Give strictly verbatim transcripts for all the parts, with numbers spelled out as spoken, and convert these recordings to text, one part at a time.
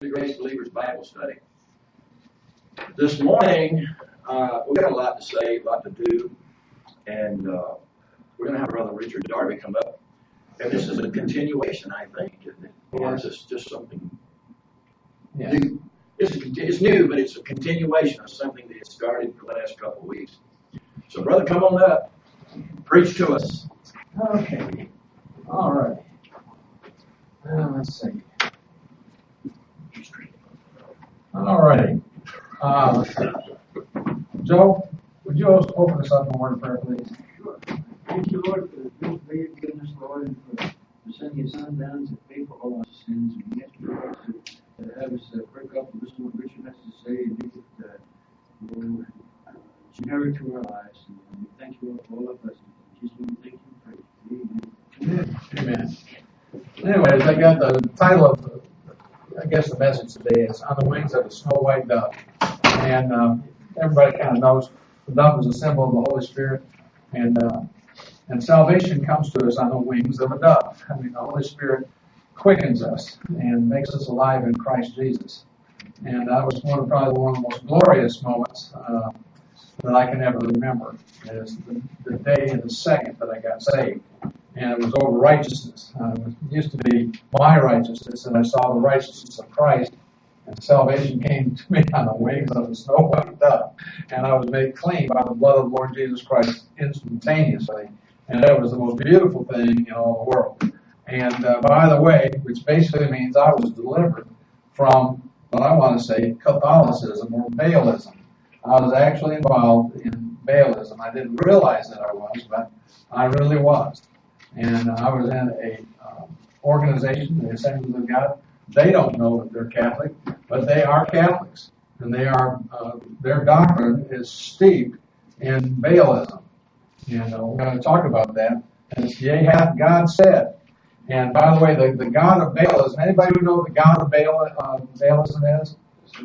Grace Believers Bible Study. This morning, uh, we've got a lot to say, a lot to do, and uh, we're going to have Brother Richard Darby come up. And this is a continuation, I think, isn't it? Or is this just something yeah. new? It's, a, it's new, but it's a continuation of something that started for the last couple of weeks. So, brother, come on up. Preach to us. Okay. All right. Well, let's see. All righty. Uh, Joe, would you also open us up in a word of prayer, please? Sure. Thank you, Lord, for the good for your goodness, Lord, and for, for sending your Son down to pay for all our sins. And we ask you, Lord, to, to have us uh, break up and listen to what Richard has to say and make it uh, more uh, generic to our lives. And, and we thank you, Lord, for all of us. In Jesus' name, thank you and praise. Amen. Amen. Anyways, I got the title of, the, I guess the message today is On the Wings of a Snow White Dove. And um, everybody kind of knows the dove is a symbol of the Holy Spirit. And uh, and salvation comes to us on the wings of a dove. I mean, the Holy Spirit quickens us and makes us alive in Christ Jesus. And that was one of probably one of the most glorious moments uh, that I can ever remember. Is the, the day and the second that I got saved. And it was over righteousness. Uh, it used to be my righteousness, and I saw the righteousness of Christ. And salvation came to me on the wings of a snow white dove. And I was made clean by the blood of the Lord Jesus Christ instantaneously. And that was the most beautiful thing in all the world. And uh, by the way, which basically means I was delivered from what I want to say, Catholicism or Baalism. I was actually involved in Baalism. I didn't realize that I was, but I really was. And uh, I was in a uh, organization, the Assemblies of God. They don't know that they're Catholic, but they are Catholics. And they are, uh, their doctrine is steeped in Baalism. And uh, we're going to talk about that. And it's, yea, hath God said. And by the way, the, the God of Baalism, anybody who knows the God of Baal, uh, Baalism is?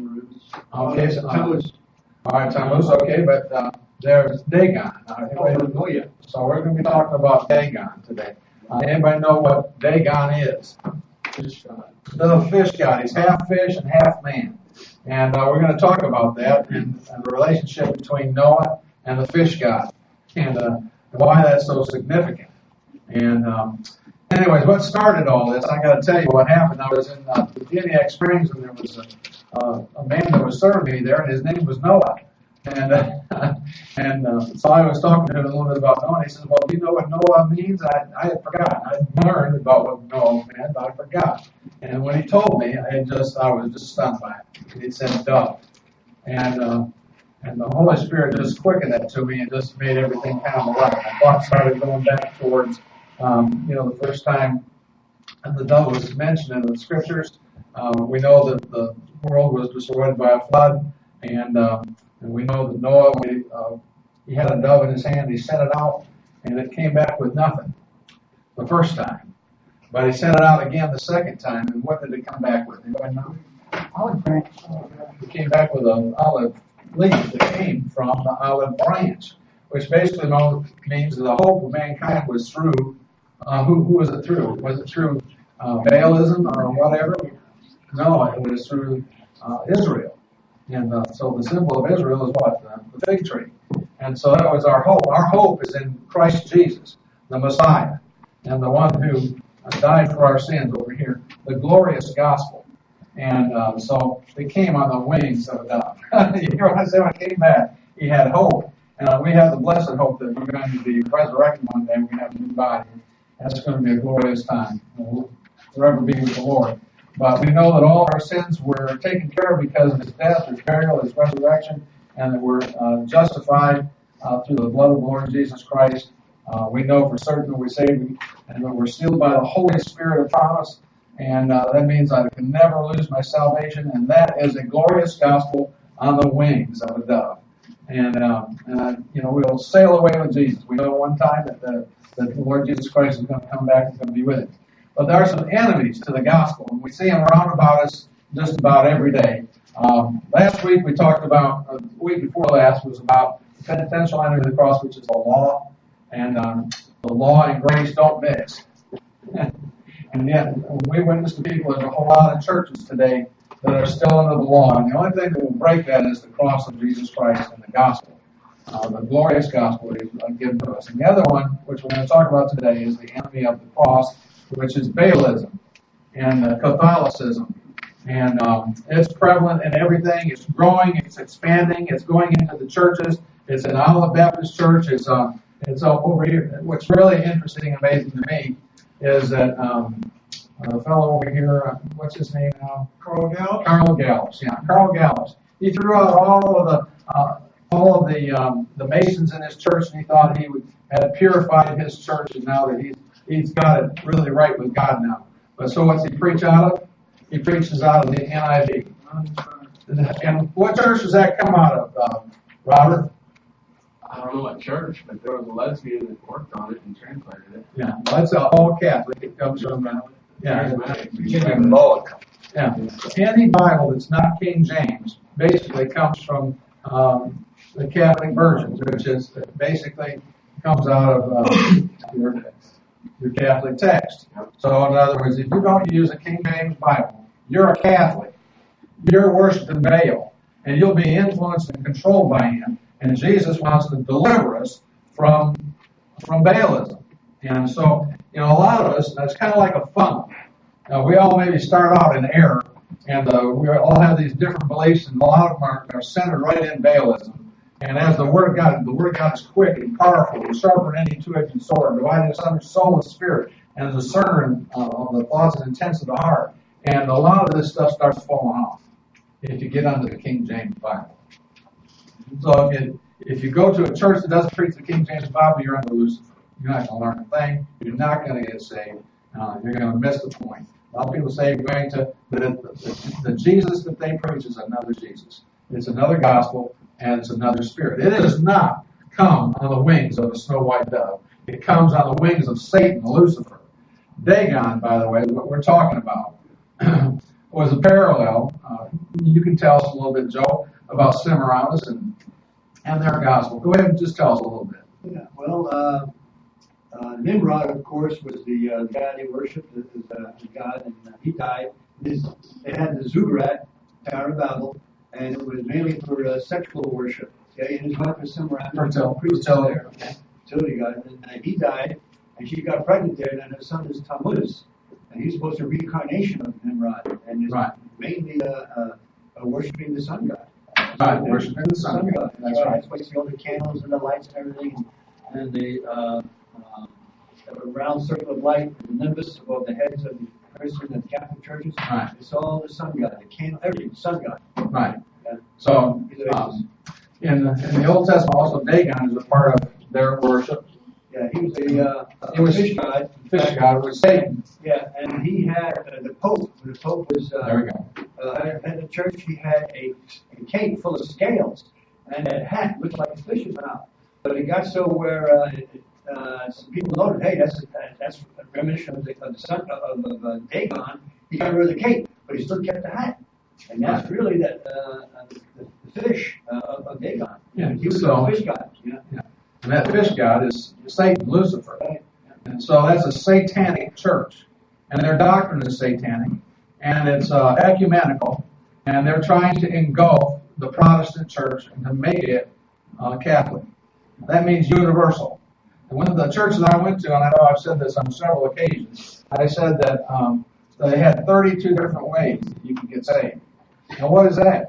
Okay, so, uh, all right, Tammuz, okay, but uh, there's Dagon. Uh, oh, yeah. So we're going to be talking about Dagon today. Uh, anybody know what Dagon is? Fish God. The fish God. He's half fish and half man. And uh, we're going to talk about that and, and the relationship between Noah and the fish God and uh, why that's so significant. And um, anyways, what started all this, I got to tell you what happened. I was in uh, Virginia Springs, and there was a, uh, a man that was serving me there, and his name was Noah. And uh, and uh, so I was talking to him a little bit about Noah, and he says, well, do you know what Noah means? I, I had forgotten. I learned about what Noah meant, but I forgot. And when he told me, I had just I was just stunned by it. He said dove. And uh, and the Holy Spirit just quickened that to me and just made everything kind of alive. My thoughts started going back towards, um, you know, the first time the dove was mentioned in the Scriptures. Um, we know that the world was destroyed by a flood, and um, And we know that Noah, we, uh, he had a dove in his hand, he sent it out, and it came back with nothing the first time. But he sent it out again the second time, and what did it come back with? Anybody know? Olive branch. It came back with an olive leaf that came from the olive branch, which basically means that the hope of mankind was through, uh, who, who was it through? Was it through uh, Baalism or whatever? No, it was through uh, Israel. And uh, so the symbol of Israel is what? The, the fig tree. And so that was our hope. Our hope is in Christ Jesus, the Messiah, and the one who died for our sins over here, the glorious gospel. And uh, so it came on the wings of a dove. You hear what I say? When it came back, he had hope. And uh, we have the blessed hope that we're going to be resurrected one day. We're going to have a new body. That's going to be a glorious time. We'll forever be with the Lord. But we know that all our sins were taken care of because of his death, his burial, his resurrection, and that we're uh, justified uh, through the blood of the Lord Jesus Christ. Uh, we know for certain that we're saved and that we're sealed by the Holy Spirit of promise. And uh, that means I can never lose my salvation. And that is a glorious gospel on the wings of a dove. And, um, and uh, you know, we'll sail away with Jesus. We know one time that the, that the Lord Jesus Christ is going to come back and going to be with us. But there are some enemies to the gospel, and we see them around about us just about every day. Um, last week we talked about, uh, the week before last was about the penitential enemy of the cross, which is the law, and um, the law and grace don't mix. And yet we witness to people, there's a whole lot of churches today that are still under the law. And the only thing that will break that is the cross of Jesus Christ and the gospel, uh, the glorious gospel that He's given to us. And the other one, which we're going to talk about today, is the enemy of the cross, which is Baalism and uh, Catholicism. And um, it's prevalent in everything. It's growing. It's expanding. It's going into the churches. It's an Olive Baptist church. It's uh, it's uh, over here. What's really interesting and amazing to me is that um, uh, the fellow over here, uh, what's his name now? Carl Gallup? Carl Gallups. Yeah, Carl Gallups. He threw out all of the uh, all of the um, the Masons in his church, and he thought he would had purified his church, and now that he's he's got it really right with God now. But so what's he preach out of? He preaches out of the N I V. And what church does that come out of, uh, Robert? I don't know what church, but there was a lesbian that worked on it and translated it. Yeah, well, that's all Catholic. It comes from, uh, yeah, yeah. Any Bible that's not King James basically comes from um, the Catholic versions, which is basically comes out of uh, your, your Catholic text. So, in other words, if you don't use a King James Bible, you're a Catholic. You're worshiping Baal, and you'll be influenced and controlled by him. And Jesus wants to deliver us from from Baalism. And so, you know, a lot of us, that's kind of like a funnel. Now, we all maybe start out in error, and uh, we all have these different beliefs, and a lot of them are, are centered right in Baalism. And as the Word of God, the Word of God is quick and powerful, and sharper than any two-edged sword, dividing asunder soul and spirit, and is a discerner uh, of the thoughts and intents of the heart. And a lot of this stuff starts falling off if you get under the King James Bible. So if you, if you go to a church that doesn't preach the King James Bible, you're under Lucifer. You're not going to learn a thing. You're not going to get saved. Uh, you're going to miss the point. A lot of people say you're going to, but the, the, the Jesus that they preach is another Jesus. It's another gospel, and it's another spirit. It does not come on the wings of a snow white dove. It comes on the wings of Satan, Lucifer. Dagon, by the way, what we're talking about, was a parallel. Uh, you can tell us a little bit, Joe, about Semiramis and and their gospel. Go ahead and just tell us a little bit. Yeah, well, uh, uh, Nimrod, of course, was the uh, guy they worshipped as uh, God, and uh, he died. His, they had the Zugrat, Tower of Babel, and it was mainly for uh, sexual worship. Okay, and his wife was Semiramis. Fertility. Fertility. Fertility God, and uh, he died, and she got pregnant there, and her son is Tammuz. And he's supposed to be reincarnation of Nimrod, and is right. mainly uh, uh, uh, worshiping the sun god. Right, worshiping the sun, sun god. That's right. That's why you see all the candles and the lights and everything, and the uh, uh, round circle of light, the nimbus above the heads of the person in the Catholic churches. Right. It's all the sun god, the candle, everything, sun god. Right. Yeah. So um, in, the, in the Old Testament, also Dagon is a part of their worship. Yeah, he was a, uh, he was, fish god. Fish god was Satan. Yeah, and he had uh, the Pope. The Pope was uh, there we go. Uh, at the church, he had a, a cake full of scales, and that hat looked like a fish's mouth. But it got so where uh, it, uh, some people noted, hey, that's a, that's a reminiscent of the, of the son of, of uh, Dagon. He got rid of the cake, but he still kept the hat, and that's really that uh, the, the fish uh, of, of Dagon. Yeah, he was so, a fish god. Yeah. Yeah. And that fish god is Satan, Lucifer. Right. And so that's a satanic church. And their doctrine is satanic. And it's uh, ecumenical. And they're trying to engulf the Protestant church and to make it uh, Catholic. That means universal. And one of the churches I went to, and I know I've said this on several occasions, I said that um, they had thirty-two different ways that you could get saved. Now what is that?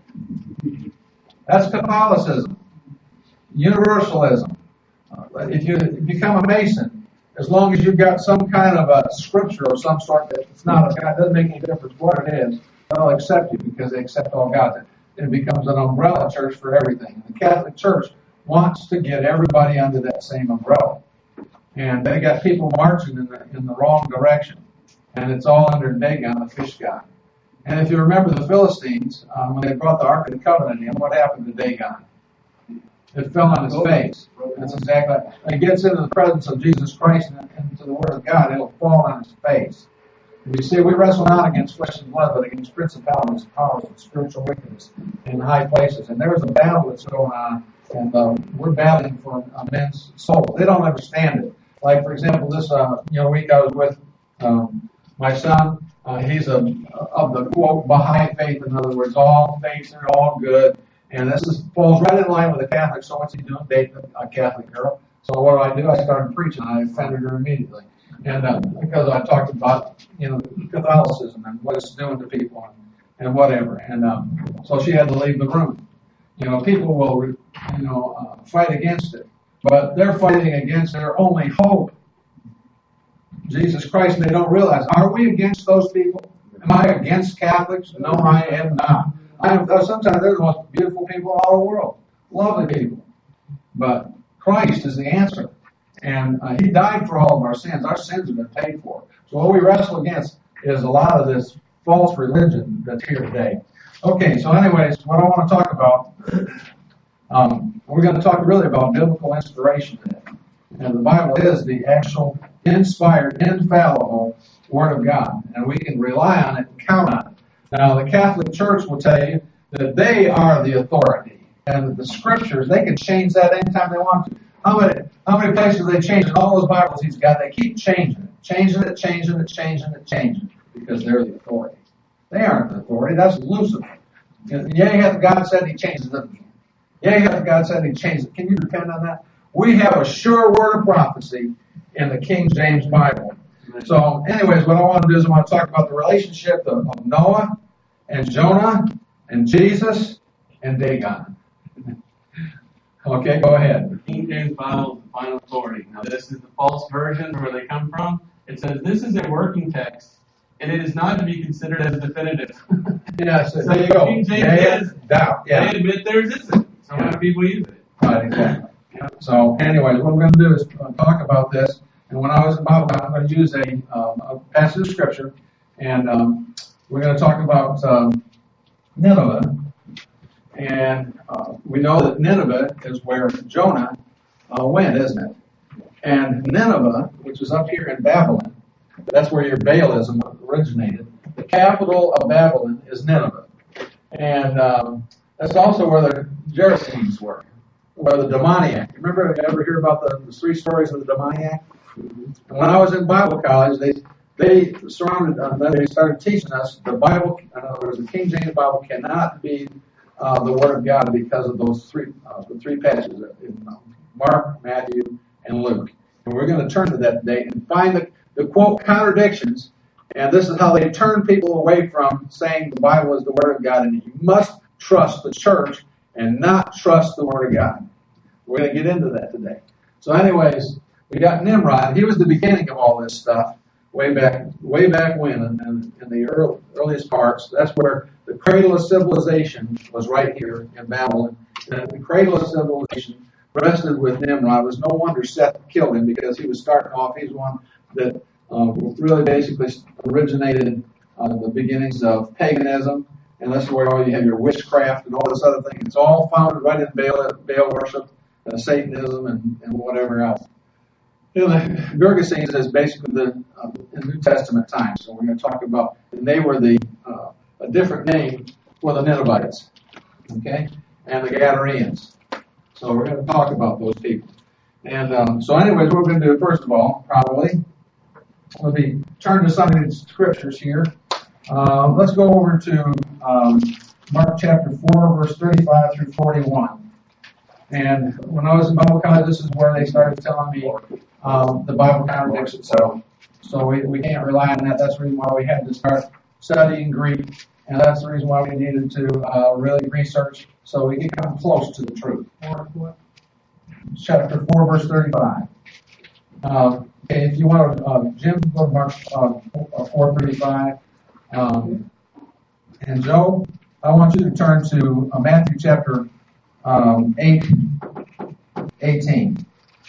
That's Catholicism. Universalism. Uh, if you become a Mason, as long as you've got some kind of a scripture of some sort that it's not a God, doesn't make any difference what it is, they'll accept you because they accept all gods. It becomes an umbrella church for everything. The Catholic Church wants to get everybody under that same umbrella. And they got people marching in the, in the wrong direction. And it's all under Dagon, the fish god. And if you remember the Philistines, um, when they brought the Ark of the Covenant in, what happened to Dagon? It fell on his face. That's exactly. When it gets into the presence of Jesus Christ and into the Word of God, it'll fall on his face. And you see, we wrestle not against flesh and blood, but against principalities, powers, and spiritual wickedness in high places. And there's a battle that's going on, and uh, we're battling for uh, men's souls. They don't understand it. Like, for example, this uh, you know week I was with um, my son. Uh, he's a, of the quote Baha'i faith, in other words, all faiths are all good. And this is, falls right in line with the Catholic. So what's he doing? Dating a Catholic girl. So what do I do? I started preaching. I offended her immediately. And uh, because I talked about, you know, Catholicism and what it's doing to people and, and whatever. And um, so she had to leave the room. You know, people will, you know, uh, fight against it. But they're fighting against their only hope, Jesus Christ, and they don't realize, are we against those people? Am I against Catholics? No, I am not. I am, sometimes they're the most beautiful people in all the world. Lovely people. But Christ is the answer. And uh, He died for all of our sins. Our sins have been paid for. So what we wrestle against is a lot of this false religion that's here today. Okay, so anyways, what I want to talk about, um, we're going to talk really about biblical inspiration today. And the Bible is the actual inspired, infallible Word of God. And we can rely on it and count on it. Now, the Catholic Church will tell you that they are the authority. And the Scriptures, they can change that anytime they want to. How many, how many places they change in all those Bibles he's got? They keep changing it, changing it, changing it, changing it, changing it, because they're the authority. They aren't the authority. That's Lucifer. Yeah, God said He changes it again. Yeah, God said He changed it. Can you depend on that? We have a sure word of prophecy in the King James Bible. So, anyways, what I want to do is I want to talk about the relationship of, of Noah and Jonah and Jesus and Dagon. Okay, go ahead. The King James Bible is the final authority. Now, this is the false version where they come from. It says this is a working text, and it is not to be considered as definitive. Yes, so there you go. King James Yeah, is, doubt. Yeah. They admit theirs isn't. So Yeah. many people use it. Right, exactly. So, anyways, what we're going to do is uh, talk about this. And when I was in Bible, I'm going to use a, um, a passage of Scripture, and um, we're going to talk about um, Nineveh. And uh, we know that Nineveh is where Jonah uh, went, isn't it? And Nineveh, which is up here in Babylon, that's where your Baalism originated. The capital of Babylon is Nineveh. And um, that's also where the Gerasenes were, where the demoniac. Remember, ever hear about the, the three stories of the demoniac? And when I was in Bible college, they they surrounded, uh, they started teaching us the Bible, in other words, the King James Bible cannot be uh, the Word of God because of those three, uh, the three passages in uh, Mark, Matthew, and Luke. And we're going to turn to that today and find the, the quote contradictions. And this is how they turn people away from saying the Bible is the Word of God, and you must trust the church and not trust the Word of God. We're going to get into that today. So, anyways. We got Nimrod. He was the beginning of all this stuff way back, way back when, in, in the early, earliest parts. That's where the cradle of civilization was right here in Babylon. And the cradle of civilization rested with Nimrod. It was no wonder Seth killed him because he was starting off. He's one that uh, really basically originated uh, the beginnings of paganism, and that's where all you have your witchcraft and all this other thing. It's all founded right in Baal, Baal worship, uh, Satanism, and, and whatever else. You know, the Gergesenes is basically the uh, New Testament times. So we're going to talk about, and they were the uh, a different name for the Ninevites, okay, and the Gadareans. So we're going to talk about those people. And um, so, anyways, what we're going to do first of all, probably, we'll be turn to some of these scriptures here. Uh, let's go over to um, Mark chapter four, verse thirty-five through forty-one. And when I was in Bible college, this is where they started telling me um, the Bible contradicts itself. So we, we can't rely on that. That's the reason why we had to start studying Greek. And that's the reason why we needed to uh, really research so we can come close to the truth. Chapter four, verse thirty-five. Uh, okay, if you want to, uh, Jim, go to Mark uh, four thirty-five. Um, and Joe, I want you to turn to uh, Matthew chapter Um, eight, eighteen.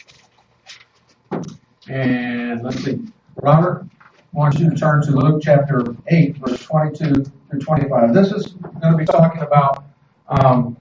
And let's see, Robert, I want you to turn to Luke chapter eight, verse twenty-two through twenty-five. This is going to be talking about um,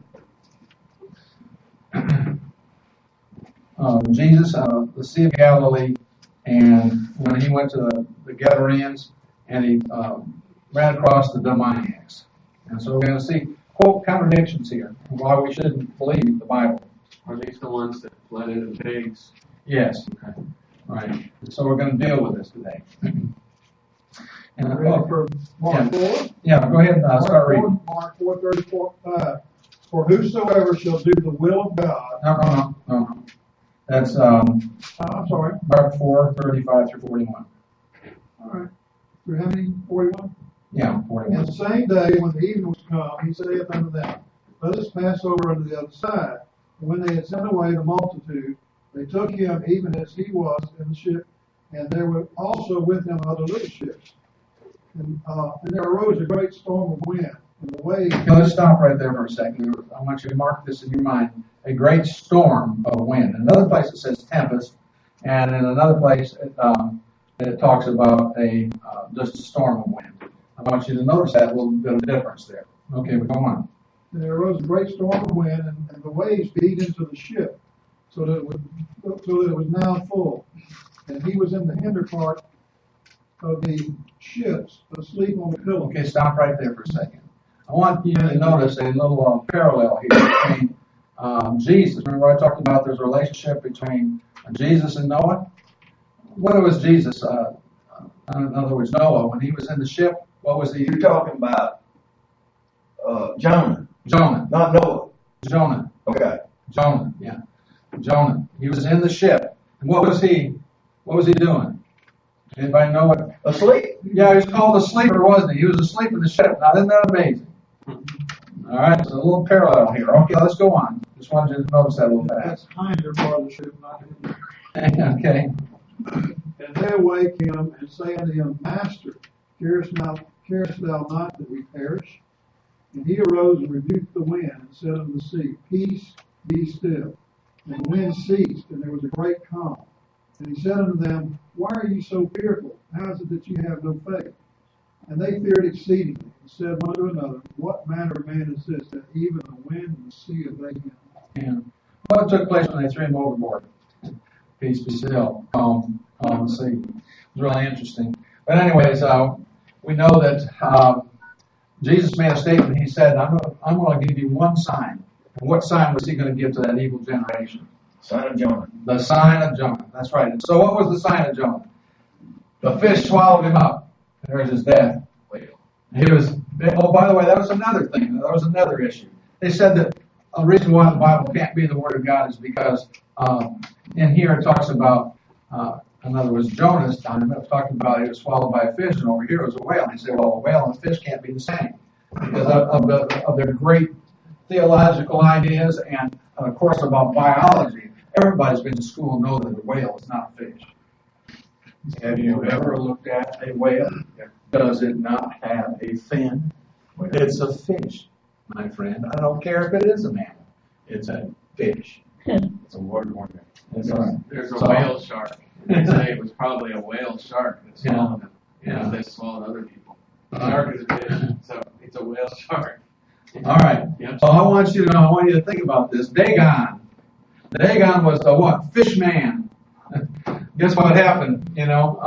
uh, Jesus, uh, the Sea of Galilee, and when he went to the, the Gadareans, and he um, ran across the demoniacs. And so we're going to see quote contradictions here, and why we shouldn't believe the Bible. Are these the ones that fled into the pigs? Yes. Okay. Right. So we're going to deal with this today. And, Ready oh, for Mark four? yeah, go ahead and uh, start Mark reading. four, Mark four, thirty-four, five. For whosoever shall do the will of God. No, no, no, no, no. That's um, Uh, I'm sorry. Mark four, thirty-five through forty-one. All right. Through how many? Forty-one? Yeah, And forty-one. the same day, when the evening was come, he saith unto them, Let us pass over unto the other side. And when they had sent away the multitude, they took him even as he was in the ship, and there were also with him other little ships. And, uh, and there arose a great storm of wind, and the waves. Okay, let's stop right there for a second. I want you to mark this in your mind. A great storm of wind. In another place it says tempest, and in another place it, um, it talks about a uh, just a storm of wind. I want you to notice that little bit of difference there. Okay, we go on. And there arose a great storm of wind, and, and the waves beat into the ship, so that it was, so that it was now full. And he was in the hinder part of the ships, asleep on the pillow. Okay, stop right there for a second. I want you to notice a little uh, parallel here between um, Jesus. Remember I talked about there's a relationship between Jesus and Noah? What was Jesus, uh, in other words, Noah, when he was in the ship, what was he? You're talking about uh, Jonah, Jonah. not Noah. Jonah. Okay. Jonah, yeah. Jonah. He was in the ship. And what was he, what was he doing? Anybody know what? Asleep? Yeah, he was called a sleeper, wasn't he? He was asleep in the ship. Now, isn't that amazing? All right, so a little parallel here. Okay, let's go on. Just wanted you to notice that a little fast. That's hinder part of the ship, not hinder. Okay. And they awake him and say unto him, Master, carest thou, carest thou not that we perish? And he arose and rebuked the wind and said unto the sea, Peace, be still. And the wind ceased, and there was a great calm. And he said unto them, Why are ye so fearful? How is it that ye have no faith? And they feared exceedingly, and said one to another, What manner of man is this, that even the wind and the sea obey him? And what took place when they threw him overboard? Peace be still. Calm, calm the sea. It was really interesting. But anyways, uh, we know that um, Jesus made a statement. He said, I'm going I'm going to give you one sign. And what sign was he going to give to that evil generation? Son of Jonah. The sign of Jonah. That's right. And so what was the sign of Jonah? The fish swallowed him up. There's his death. He was, oh, by the way, that was another thing. That was another issue. They said that the reason why the Bible can't be the Word of God is because um, in here it talks about, uh, in other words, Jonah's time, it was talking about he was swallowed by a fish, and over here it was a whale. And they say, well, a whale and a fish can't be the same because of, of, the, of their great theological ideas and, uh, of course, about biology. Everybody's been to school and know that a whale is not a fish. Have you ever looked at a whale? Does it not have a fin? It's a fish, my friend. I don't care if it is a mammal. It's a fish. It's a word order. That's right. There's a So- whale shark. They say it was probably a whale shark that swallowed them. Yeah. Yeah. They swallowed other people. The shark is a fish, so it's a whale shark. All right. Yep. So I want you to know, I want you to think about this. Dagon. Dagon was the what? Fish man. Guess what happened? You know,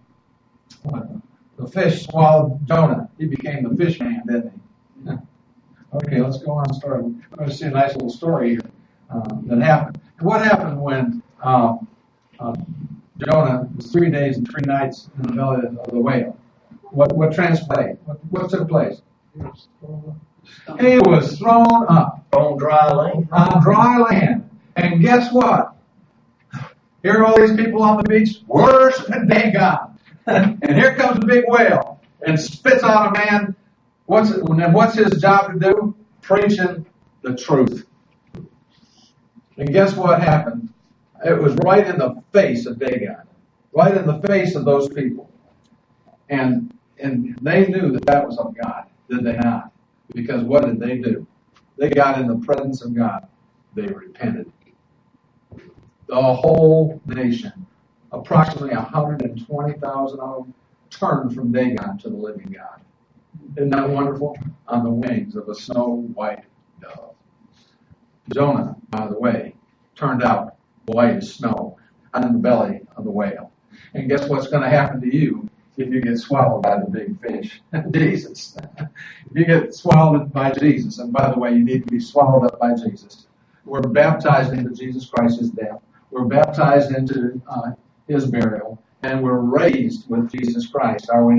um, the fish swallowed Jonah. He became the fish man, didn't he? Okay, let's go on. Story. We're going to see a nice little story here uh, that happened. And what happened when um, uh, Jonah was three days and three nights in the belly of the whale? What what transpired? What, what took place? He was thrown up On dry land. on dry land. And guess what? Here are all these people on the beach, worse than Dagon. And here comes a big whale and spits out a man. What's and what's his job to do? Preaching the truth. And guess what happened? It was right in the face of Dagon, right in the face of those people, and and they knew that that was of God, did they not? Because what did they do? They got in the presence of God. They repented. The whole nation, approximately one hundred twenty thousand of them, turned from Dagon to the living God. Isn't that wonderful? On the wings of a snow white dove. Jonah, by the way, turned out white as snow out in the belly of the whale. And guess what's going to happen to you if you get swallowed by the big fish? Jesus. If you get swallowed by Jesus, and by the way, you need to be swallowed up by Jesus. We're baptized into Jesus Christ's death. We're baptized into uh, his burial, and we're raised with Jesus Christ, are we not?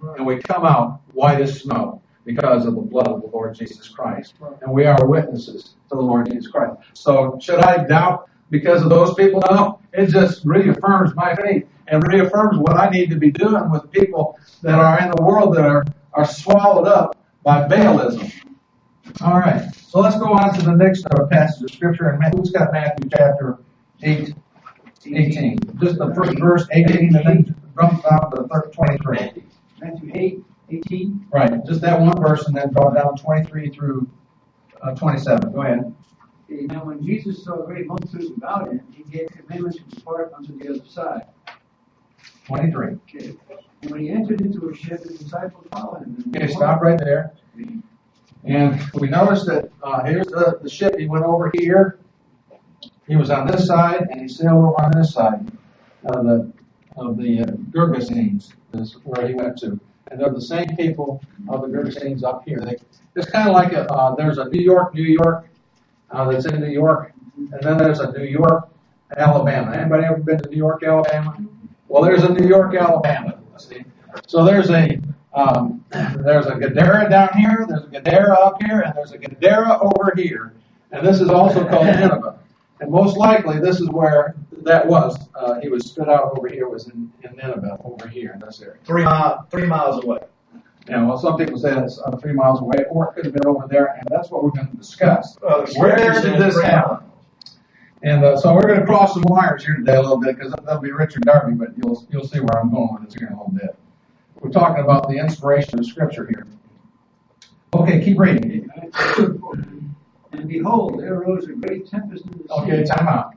and we come out white as snow because of the blood of the Lord Jesus Christ. And we are witnesses to the Lord Jesus Christ. So should I doubt because of those people? No. It just reaffirms my faith and reaffirms what I need to be doing with people that are in the world that are, are swallowed up by Baalism. All right. So let's go on to the next uh, passage of Scripture. And who's got Matthew chapter eight, eighteen? Just the first verse, eighteen, and then jump down to twenty-three. Matthew eight, eighteen. Right. Just that one verse, and then draw down twenty-three through uh, twenty-seven. Go ahead. Okay, now when Jesus saw great multitudes about him, he gave commandment to depart unto the other side. twenty-three. Okay. And when he entered into a ship, his disciples followed him. Okay, stop right there. And we notice that uh, here's the, the ship. He went over here. He was on this side, and he sailed over on this side of the of the uh, Gergesenes. Is where he went to, and they're the same people of the Gergesenes up here. They, it's kind of like a uh, there's a New York, New York uh, that's in New York, and then there's a New York, Alabama. Anybody ever been to New York, Alabama? Well, there's a New York, Alabama. See, so there's a Um, there's a Gadara down here, there's a Gadara up here, and there's a Gadara over here. And this is also called Nineveh. And most likely this is where that was. Uh, he was spit out over here, was in, in Nineveh over here in this area. Three, mile, three miles away. Yeah, well, some people say it's uh, three miles away, or it could have been over there, and that's what we're going to discuss. Uh, Where did this happen? And uh, so we're going to cross some wires here today a little bit, because that'll be Richard Darby, but you'll you'll see where I'm going with this here in a little bit. We're talking about the inspiration of Scripture here. Okay, keep reading. And behold, there arose a great tempest in the sea. Okay, time out.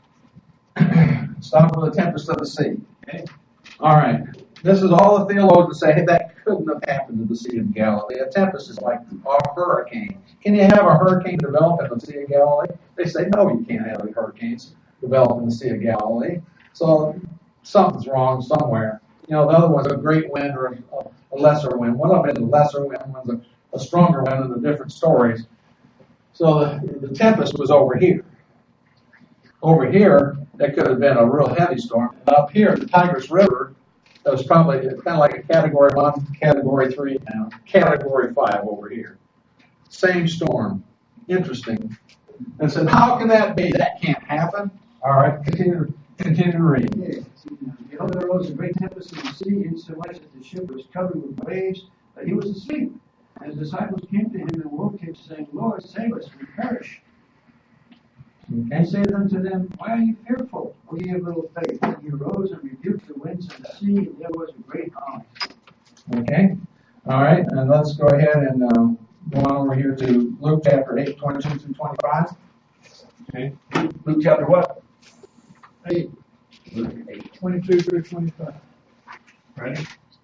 Stop with the tempest of the sea. Okay. All right. This is all the theologians say, hey, that couldn't have happened in the Sea of Galilee. A tempest is like a hurricane. Can you have a hurricane develop in the Sea of Galilee? They say, no, you can't have hurricanes develop in the Sea of Galilee. So something's wrong somewhere. You know, the other one's a great wind or a, a lesser wind. One of them is a lesser wind, one's a, a stronger wind, and the different stories. So the, the tempest was over here. Over here, that could have been a real heavy storm. And up here, the Tigris River, that was probably kind of like a category one, category three, now category five over here. Same storm. Interesting. And said, how can that be? That can't happen. All right, continue, continue to read. Yes. Behold, there arose a great tempest in the sea, insomuch that the ship was covered with waves, but he was asleep. And his disciples came to him and woke him, saying, Lord, save us, we perish. Okay. And said unto them, why are you fearful, O ye of little faith? And he arose and rebuked the winds and the sea, and there was a great calm. Okay. All right, and let's go ahead and um, go on over here to Luke chapter eight, twenty-two through twenty-five. Okay. Luke chapter what? Eight, twenty-two through twenty-five. Ready?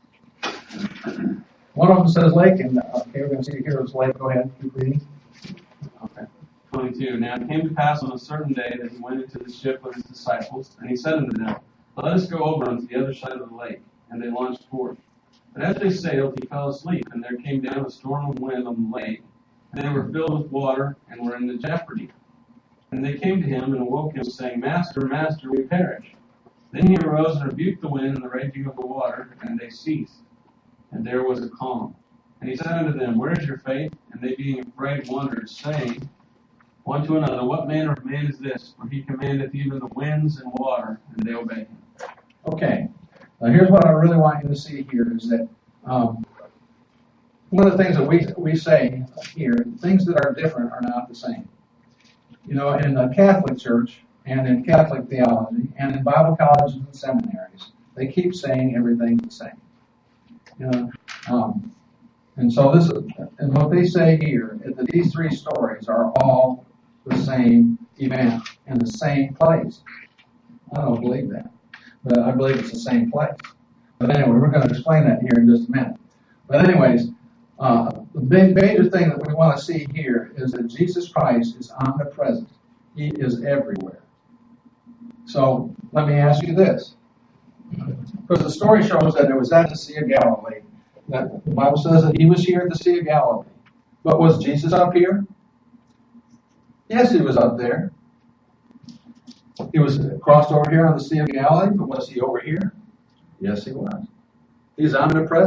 One of them says lake, and uh, okay, we're going to see here it's lake. Go ahead, keep reading. Okay. twenty-two. Now it came to pass on a certain day that he went into the ship with his disciples, and he said unto them, let us go over unto the other side of the lake. And they launched forth. But as they sailed, he fell asleep, and there came down a storm of wind on the lake, and they were filled with water, and were in the jeopardy. And they came to him and awoke him, saying, Master, Master, we perish. Then he arose and rebuked the wind and the raging of the water, and they ceased. And there was a calm. And he said unto them, where is your faith? And they being afraid wondered, saying one to another, what manner of man is this? For he commandeth even the winds and water, and they obey him. Okay. Now here's what I really want you to see here is that um, one of the things that we we say here, things that are different are not the same. You know, in the Catholic Church and in Catholic theology and in Bible colleges and seminaries, they keep saying everything's the same. You know, um, and so this is, and what they say here is that these three stories are all the same event in the same place. I don't believe that, but I believe it's the same place. But anyway, we're going to explain that here in just a minute. But anyways, uh, the big major thing that we want to see here is that Jesus Christ is omnipresent. He is everywhere. So let me ask you this. Because the story shows that it was at the Sea of Galilee. That the Bible says that he was here at the Sea of Galilee. But was Jesus up here? Yes, he was up there. He was crossed over here on the Sea of Galilee, but was he over here? Yes, he was. He's omnipresent.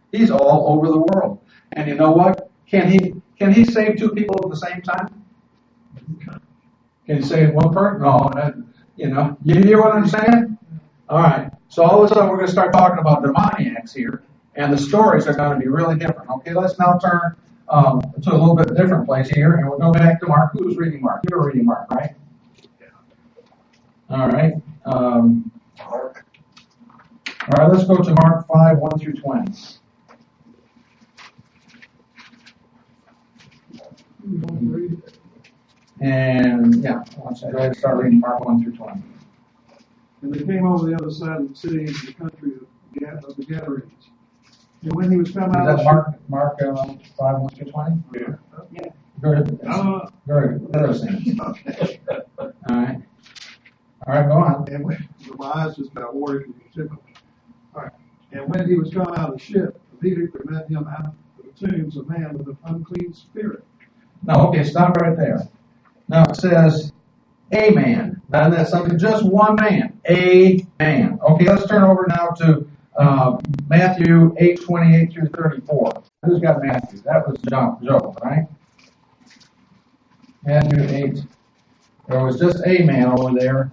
He's all over the world. And you know what? Can he can he save two people at the same time? Can he save one person? No. That, you know, you hear what I'm saying? All right. So all of a sudden we're going to start talking about demoniacs here, and the stories are going to be really different. Okay, let's now turn um, to a little bit different place here, and we'll go back to Mark. Who's reading Mark? You were reading Mark, right? All right. Um, Mark. all right, let's go to Mark five, one through twenty. And, yeah, let's go ahead and start reading Mark one through twenty. And they came over the other side of the city into the country of, Ga- of the Gadarenes. And when he was come Is out that of Mark, Mark uh, five, one through twenty? Yeah. Yeah. Very good. Uh, Very good. That was it. okay. All right. All right, go on. And when, my eyes just got watery because you took them. All right. And when he was come out of the ship, immediately met him out of the tombs a man with an unclean spirit. No, okay, stop right there. Now it says a man. Now that's something, just one man. A man. Okay, let's turn over now to uh, Matthew eight, twenty-eight through thirty-four. Who's got Matthew? That was John, Joe, right? Matthew eight. There was just a man over there.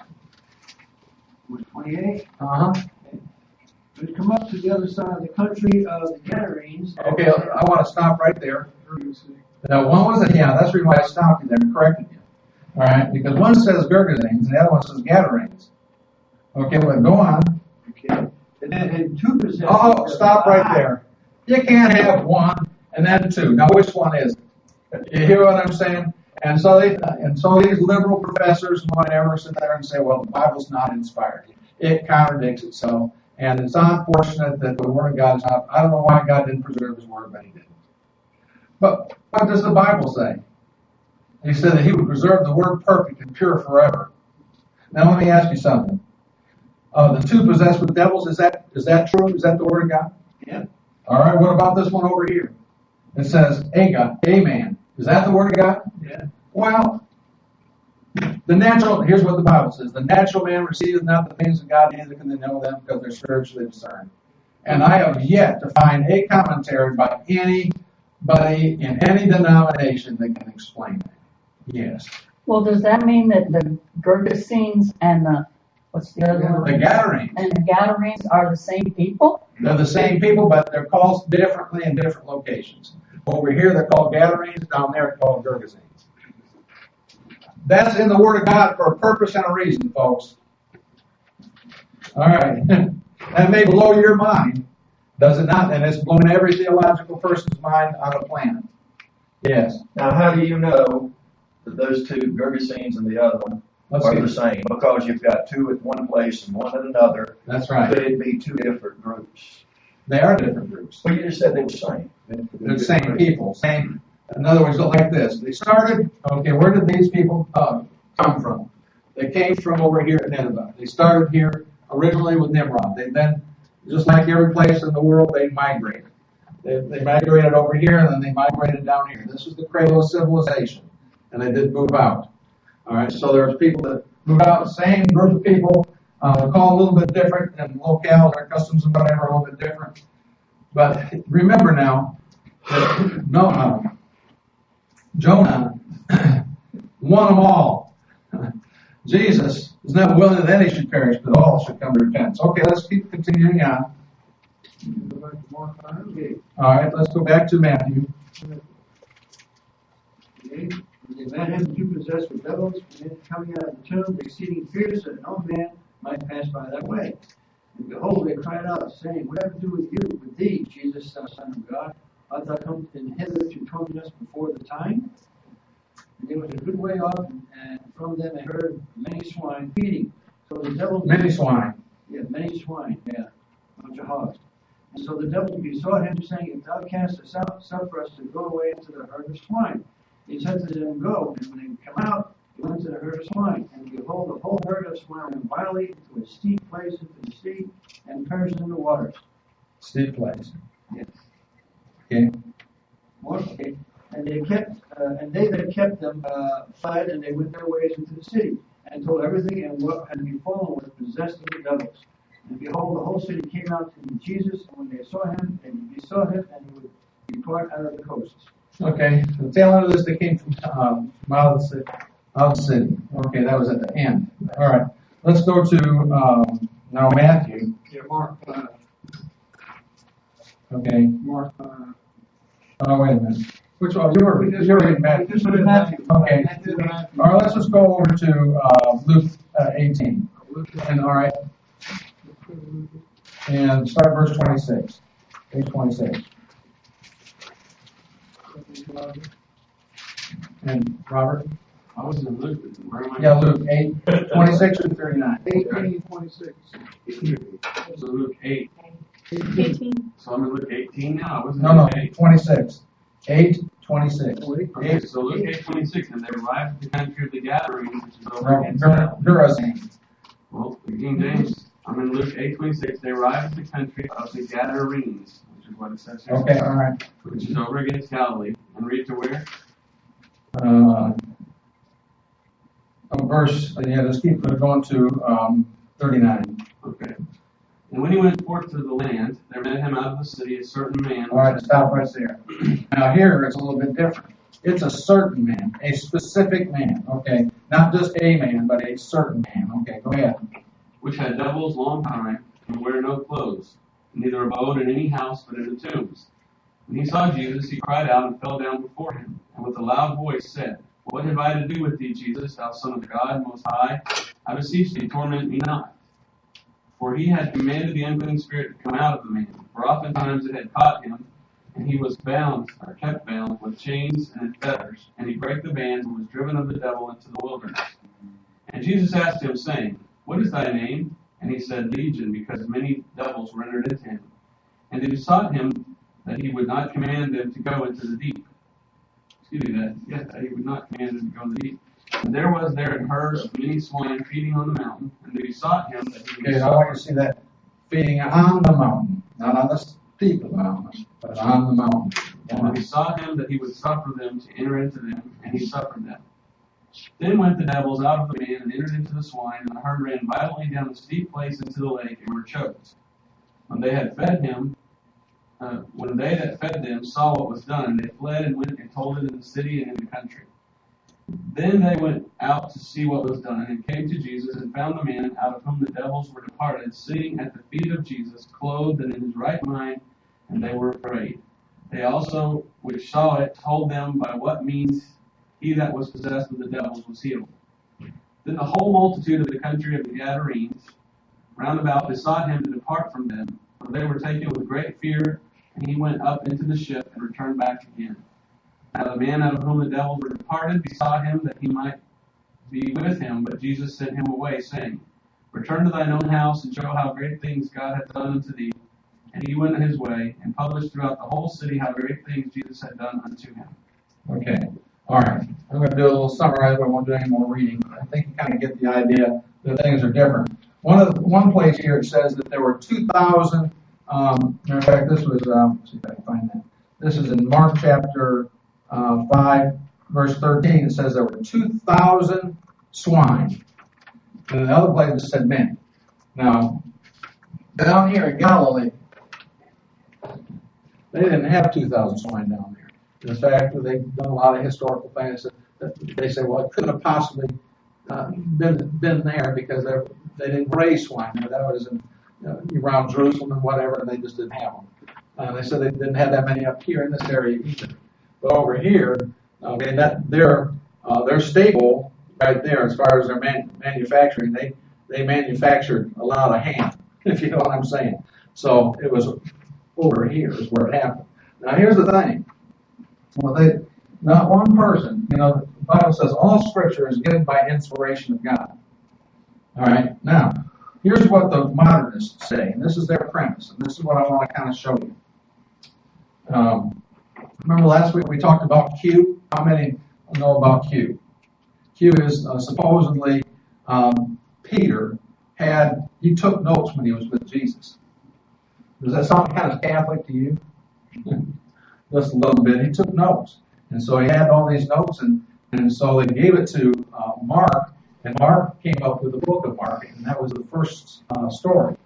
Was twenty-eight. Uh-huh. We'd come up to the other side of the country of the Gadarenes. Okay, I want to stop right there. Now, one was a, yeah, that's the reason why I stopped you there and corrected you. All right, because one says Gergesenes and the other one says Gadarenes. Okay, well, go on. Okay. And then had two possessions. Oh, stop right there. You can't have one and then two. Now, which one is it? You hear what I'm saying? And so they, and so these liberal professors and whatever sit there and say, well, the Bible's not inspired. It contradicts itself. And it's unfortunate that the Word of God is not, I don't know why God didn't preserve His Word, but He didn't. But what does the Bible say? He said that He would preserve the Word perfect and pure forever. Now let me ask you something. Uh, the two possessed with devils, is that is that true? Is that the Word of God? Yeah. All right, what about this one over here? It says, a God, a man. Is that the Word of God? Yeah. Well, the natural, here's what the Bible says. The natural man receiveth not the things of God, neither can they know them because they're spiritually discerned. And I have yet to find a commentary by anybody in any denomination that can explain that. Yes. Well, does that mean that the Gergesenes and the, what's the other one? The Gadarenes. And the Gadarenes are the same people? They're the same people, but they're called differently in different locations. Over here, they're called Gadarenes. Down there, they're called Gergesenes. That's in the Word of God for a purpose and a reason, folks. All right. That may blow your mind, does it not? And it's blown every theological person's mind on the planet. Yes. Now, how do you know that those two, Gergesenes and the other one, Let's are see. the same? Because you've got two at one place and one at another. That's right. Could it be two different groups? They are different groups. Well, you just said they were the same. They're the same people. Same. In other words, look like this. They started, okay, where did these people uh, come from? They came from over here at Nineveh. They started here originally with Nimrod. They then, just like every place in the world, they migrated. They, they migrated over here, and then they migrated down here. This was the cradle of civilization, and they did move out. All right, so there's people that move out, the same group of people, uh, call a little bit different, and locales, their customs and whatever, a little bit different. But remember now, that no, no, Jonah won them all. Jesus is not willing that any should perish, but all should come to repentance. Okay, let's keep continuing on. Go back to Mark five. Okay. All right, let's go back to Matthew. Okay. And they met him two possessed with devils, and then coming out of the tomb, exceeding fierce, that no man might pass by that way. And behold, they cried out, saying, what have to do with you, with thee, Jesus, thou Son of God? Art thou come in hither to torment us before the time? And there was a good way off, and, and from them I heard many swine feeding. So the devil Many swine. Yeah, many swine, yeah, a bunch of hogs. And so the devil besought him, saying, if thou canst us out, suffer us to go away into the herd of swine. He said to them, go. And when they come out, he went to the herd of swine. And behold, the whole herd of swine went violently into a steep place into the sea, and perished in the waters. Steep place. Yes. Okay. Okay. And they kept, uh, and they that kept them uh, fled, and they went their ways into the city, and told everything and what had befallen was possessed of the devils. And behold, the whole city came out to meet Jesus, and when they saw him, and they saw him, and he would depart out of the coasts. Okay, the tail end of this, they came from, um, from out of the city. Out of the city. Okay, that was at the end. All right, let's go to um, now Matthew. Yeah, Mark five. Okay. Mark five. Oh, wait a minute. Which one? You were, you were in Matthew. Just read Matthew. Okay. Matthew, Matthew. All right, let's just go over to uh, Luke uh, eighteen. And all right, and start verse twenty-six. Page twenty-six. And Robert? I was in Luke. Where am I? Yeah, Luke eight, twenty-six through thirty-nine. Eighteen, twenty-six. So Luke eight. Eighteen. So I'm in Luke eighteen now. I wasn't No, in no, Luke eight. twenty-six. eight, twenty-six. Okay, so Luke eight twenty-six, and they arrived at the country of the Gadarenes, which is over No, against Ger- Gerazim. Well, the King James. I'm in Luke eight twenty-six. They arrived at the country of the Gadarenes, which is what it says here. Okay, all right. Which is over against Galilee. And read to where? Uh, oh, verse, yeah, let's keep going to um, thirty-nine. Okay. And when he went forth to the land, there met him out of the city a certain man. All right, stop right there. Now here it's a little bit different. It's a certain man, a specific man, okay? Not just a man, but a certain man. Okay, go ahead. Which had devils long time, and wear no clothes, neither abode in any house but in the tombs. When he saw Jesus, he cried out and fell down before him, and with a loud voice said, What have I to do with thee, Jesus, thou Son of God Most High? I beseech thee, torment me not. For he had commanded the unclean spirit to come out of the man. For oftentimes it had caught him, and he was bound, or kept bound, with chains and fetters. And he brake the bands, and was driven of the devil into the wilderness. And Jesus asked him, saying, What is thy name? And he said, Legion, because many devils were entered into him. And they besought him that he would not command them to go into the deep. Excuse me, that, yes, that he would not command them to go into the deep. And there was there an herd of many swine feeding on the mountain, and they besought him that he would Okay, I want you to see that feeding on the mountain, not on the steep of the mountain, but on the mountain. And they besought him that he would suffer them to enter into them, and he suffered them. Then went the devils out of the man and entered into the swine, and the herd ran violently down the steep place into the lake and were choked. When they had fed him, uh, when they that fed them saw what was done, they fled and went and told it in the city and in the country. Then they went out to see what was done, and came to Jesus, and found the man out of whom the devils were departed, sitting at the feet of Jesus, clothed and in his right mind, and they were afraid. They also, which saw it, told them by what means he that was possessed with the devils was healed. Then the whole multitude of the country of the Gadarenes round about besought him to depart from them, for they were taken with great fear, and he went up into the ship and returned back again. Now the man out of whom the devils were departed besought him that he might be with him, but Jesus sent him away, saying, Return to thine own house, and show how great things God hath done unto thee. And he went his way, and published throughout the whole city how great things Jesus had done unto him. Okay, all right. I'm going to do a little summary. I won't do any more reading. I think you kind of get the idea that things are different. One of the, one place here it says that there were two thousand. Um, matter of fact, this was. Um, let's see if I can find that. This is in Mark chapter uh, five, verse thirteen. It says there were two thousand swine. And in the other place it said men. Now, down here in Galilee, they didn't have two thousand swine down there. In fact, they've done a lot of historical things. That they say, well, it couldn't have possibly uh, been been there because they they didn't raise swine. That was in, uh, around Jerusalem and whatever, and they just didn't have them. Uh, they said they didn't have that many up here in this area either. But over here, okay, that they're uh, they're stable right there as far as their man, manufacturing. They they manufactured a lot of ham, if you know what I'm saying. So it was over here is where it happened. Now here's the thing. Well, they, not one person, you know, the Bible says all scripture is given by inspiration of God. All right. Now, here's what the modernists say, and this is their premise, and this is what I want to kind of show you. Um, remember last week we talked about Q? How many know about Q? Q is uh, supposedly um, Peter had, he took notes when he was with Jesus. Does that sound kind of Catholic to you? Just a little bit. He took notes. And so he had all these notes, and, and so they gave it to uh, Mark, and Mark came up with the book of Mark, and that was the first uh, story.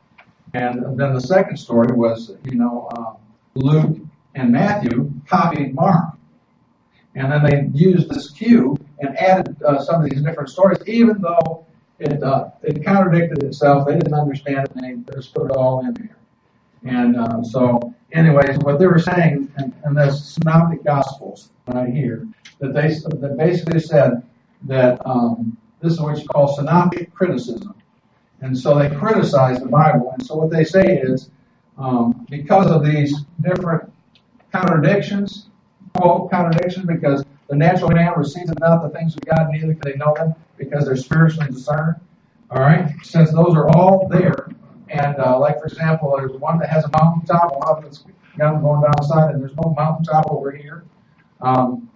And then the second story was, you know, uh, Luke and Matthew copied Mark. And then they used this cue and added uh, some of these different stories, even though it uh, it contradicted itself. They didn't understand it, and they just put it all in there. And uh, so, anyways, what they were saying in, in the Synoptic Gospels right here, that they that basically said that um, this is what you call synoptic criticism. And so they criticize the Bible. And so what they say is, um, because of these different contradictions, quote, contradictions, because the natural man receives not the things of God, neither can they know them, because they're spiritually discerned. All right? Since those are all there, and uh, like, for example, there's one that has a mountaintop, one that's down going down the side, and there's no mountaintop over here. Um,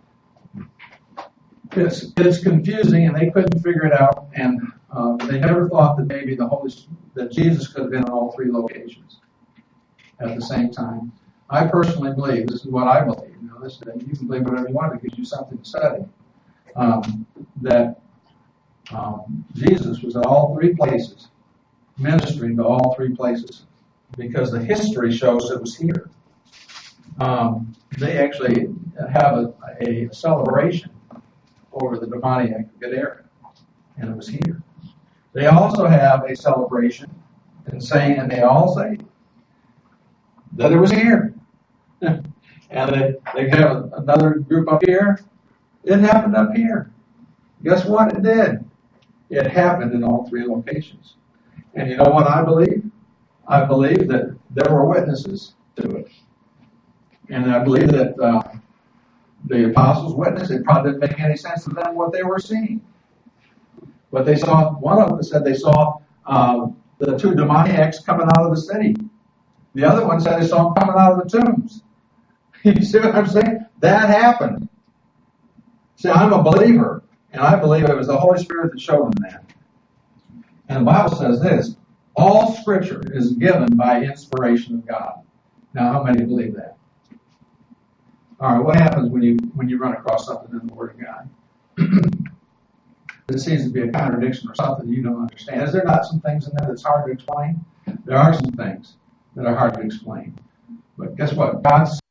it's, it's confusing, and they couldn't figure it out, and uh, they never thought that maybe the Holy, that Jesus could have been in all three locations at the same time. I personally believe, this is what I believe, you know, this, you can believe whatever you want, it gives you something to study, um, that um, Jesus was at all three places, ministering to all three places, because the history shows it was here. Um, they actually have a, a celebration over the demoniac Gadara, and it was here. They also have a celebration and saying, and they all say that it was here. And they, they have another group up here. It happened up here. Guess what? It did. It happened in all three locations. And you know what I believe? I believe that there were witnesses to it. And I believe that uh, the apostles witnessed. It probably didn't make any sense to them what they were seeing. But they saw, one of them said they saw uh, the two demoniacs coming out of the city. The other one said they saw them coming out of the tombs. You see what I'm saying? That happened. See, I'm a believer, and I believe it was the Holy Spirit that showed them that. And the Bible says this, all Scripture is given by inspiration of God. Now, how many believe that? All right, what happens when you when you run across something in the Word of God? It seems to be a contradiction or something you don't understand. Is there not some things in there that's hard to explain? There are some things that are hard to explain. But guess what? God